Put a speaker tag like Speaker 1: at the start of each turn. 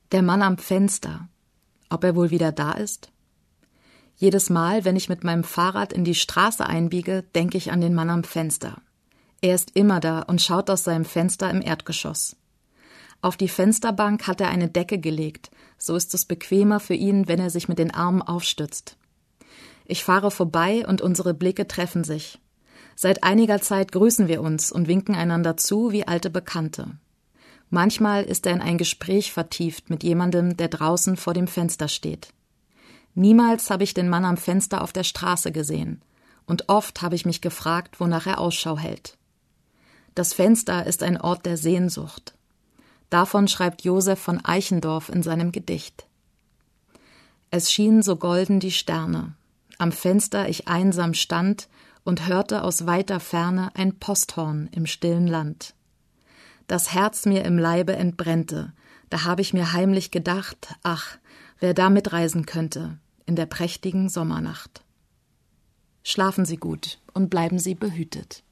Speaker 1: Der Mann am Fenster. Ob er wohl wieder da ist? Jedes Mal, wenn ich mit meinem Fahrrad in die Straße einbiege, denke ich an den Mann am Fenster. Er ist immer da und schaut aus seinem Fenster im Erdgeschoss. Auf die Fensterbank hat er eine Decke gelegt, so ist es bequemer für ihn, wenn er sich mit den Armen aufstützt. Ich fahre vorbei und unsere Blicke treffen sich. Seit einiger Zeit grüßen wir uns und winken einander zu wie alte Bekannte. Manchmal ist er in ein Gespräch vertieft mit jemandem, der draußen vor dem Fenster steht. Niemals habe ich den Mann am Fenster auf der Straße gesehen. Und oft habe ich mich gefragt, wonach er Ausschau hält. Das Fenster ist ein Ort der Sehnsucht. Davon schreibt Josef von Eichendorff in seinem Gedicht. Es schienen so golden die Sterne. Am Fenster ich einsam stand und hörte aus weiter Ferne ein Posthorn im stillen Land. Das Herz mir im Leibe entbrennte, da habe ich mir heimlich gedacht, ach, wer da mitreisen könnte in der prächtigen Sommernacht. Schlafen Sie gut und bleiben Sie behütet.